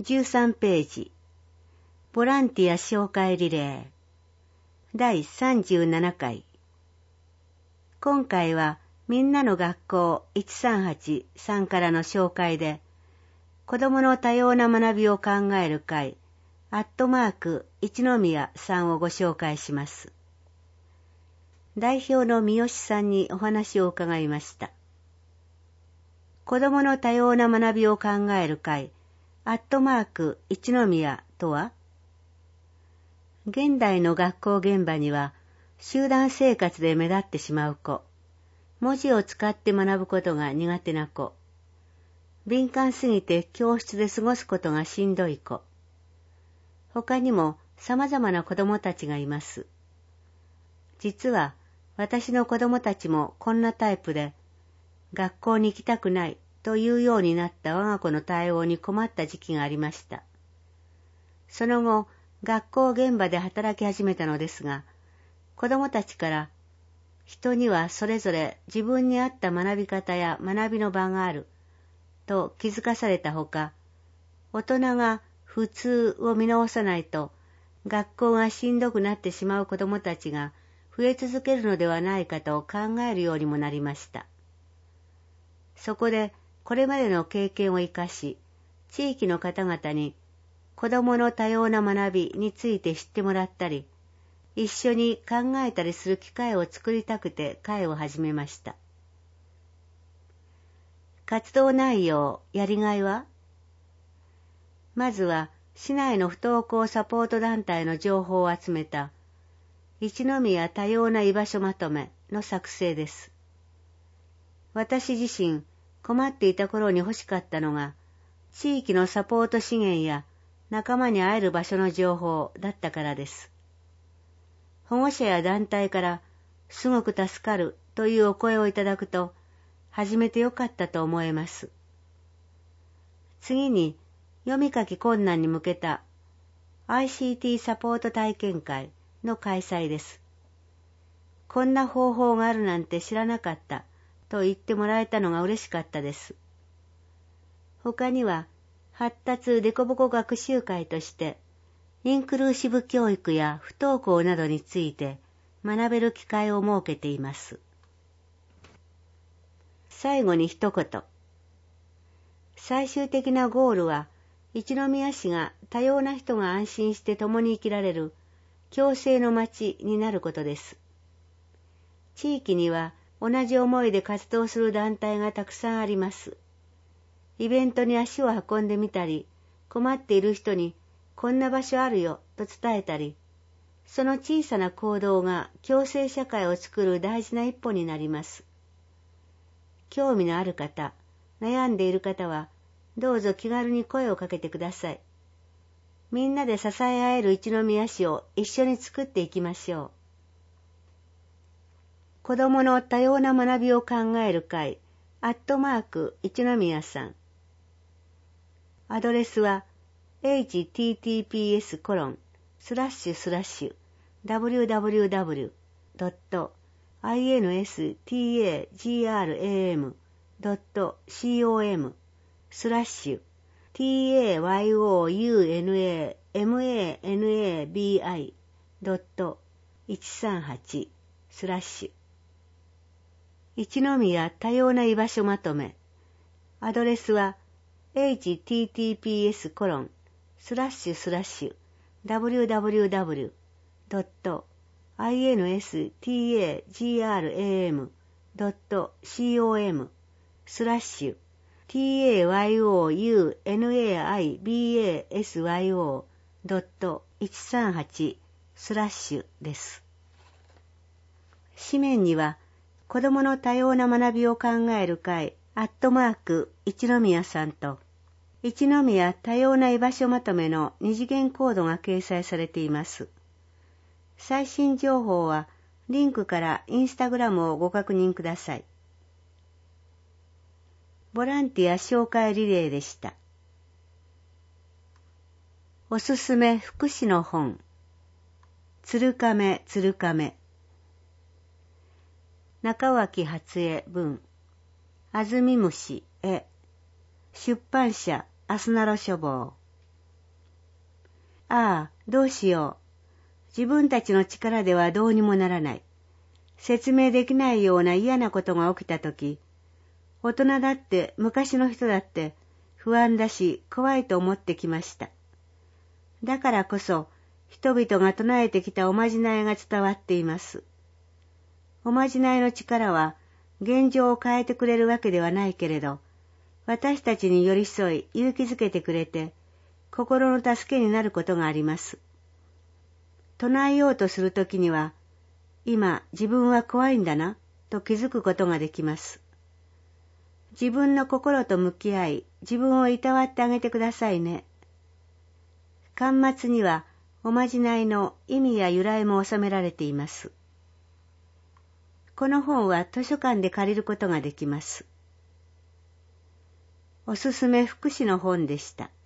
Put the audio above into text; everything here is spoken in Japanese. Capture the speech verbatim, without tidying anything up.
じゅうさんページ、ボランティア紹介リレーだいさんじゅうななかい。今回はみんなの学校いちさんはちさんからの紹介で、子どもの多様な学びを考える会アットマーク一宮さんをご紹介します。代表の三好さんにお話を伺いました。子どもの多様な学びを考える会アットマーク一宮とは、現代の学校現場には集団生活で目立ってしまう子、文字を使って学ぶことが苦手な子、敏感すぎて教室で過ごすことがしんどい子、他にも様々な子供たちがいます。実は私の子供たちもこんなタイプで、学校に行きたくないというようになった我が子の対応に困った時期がありました。その後、学校現場で働き始めたのですが、子供たちから人にはそれぞれ自分に合った学び方や学びの場があると気づかされたほか、大人が普通を見直さないと学校がしんどくなってしまう子供たちが増え続けるのではないかと考えるようにもなりました。そこでこれまでの経験を生かし、地域の方々に子どもの多様な学びについて知ってもらったり、一緒に考えたりする機会を作りたくて会を始めました。活動内容、やりがいは？まずは市内の不登校サポート団体の情報を集めた一宮多様な居場所まとめの作成です。私自身困っていた頃に欲しかったのが、地域のサポート資源や仲間に会える場所の情報だったからです。保護者や団体からすごく助かるというお声をいただくと、始めてよかったと思えます。次に、読み書き困難に向けた アイシーティー サポート体験会の開催です。こんな方法があるなんて知らなかったと言ってもらえたのが嬉しかったです。他には、発達デコボコ学習会として、インクルーシブ教育や不登校などについて学べる機会を設けています。最後に一言。最終的なゴールは、一宮市が多様な人が安心して共に生きられる共生の街になることです。地域には同じ思いで活動する団体がたくさんあります。イベントに足を運んでみたり、困っている人にこんな場所あるよと伝えたり、その小さな行動が共生社会を作る大事な一歩になります。興味のある方、悩んでいる方は、どうぞ気軽に声をかけてください。みんなで支え合える一宮市を一緒に作っていきましょう。子どもの多様な学びを考える会、アットマーク一宮さん。アドレスは エイチティーティーピーエスコロンスラッシュスラッシュダブリューダブリューダブリュードットインスタグラムドットコムスラッシュ テイヨウナマビドットいちさんはちスラッシュ一宮多様な居場所まとめ。アドレスは エイチティーティーピーエスコロンスラッシュスラッシュダブリューダブリューダブリュードットインスタグラムドットコムスラッシュ テイヨウナマビドットいちさんはちスラッシュです。紙面には子どもの多様な学びを考える会アットマーク一宮さんと一宮多様な居場所まとめの二次元コードが掲載されています。最新情報はリンクからインスタグラムをご確認ください。ボランティア紹介リレーでした。おすすめ福祉の本。鶴亀鶴亀。中脇初江文。安住虫絵。出版社アスナロ書房。 ああ、どうしよう。自分たちの力ではどうにもならない。説明できないような嫌なことが起きたとき、大人だって昔の人だって不安だし怖いと思ってきました。だからこそ人々が唱えてきたおまじないが伝わっています。おまじないの力は現状を変えてくれるわけではないけれど、私たちに寄り添い勇気づけてくれて心の助けになることがあります。唱えようとするときには、今自分は怖いんだなと気づくことができます。自分の心と向き合い、自分をいたわってあげてくださいね。巻末にはおまじないの意味や由来も収められています。この本は図書館で借りることができます。おすすめ福祉の本でした。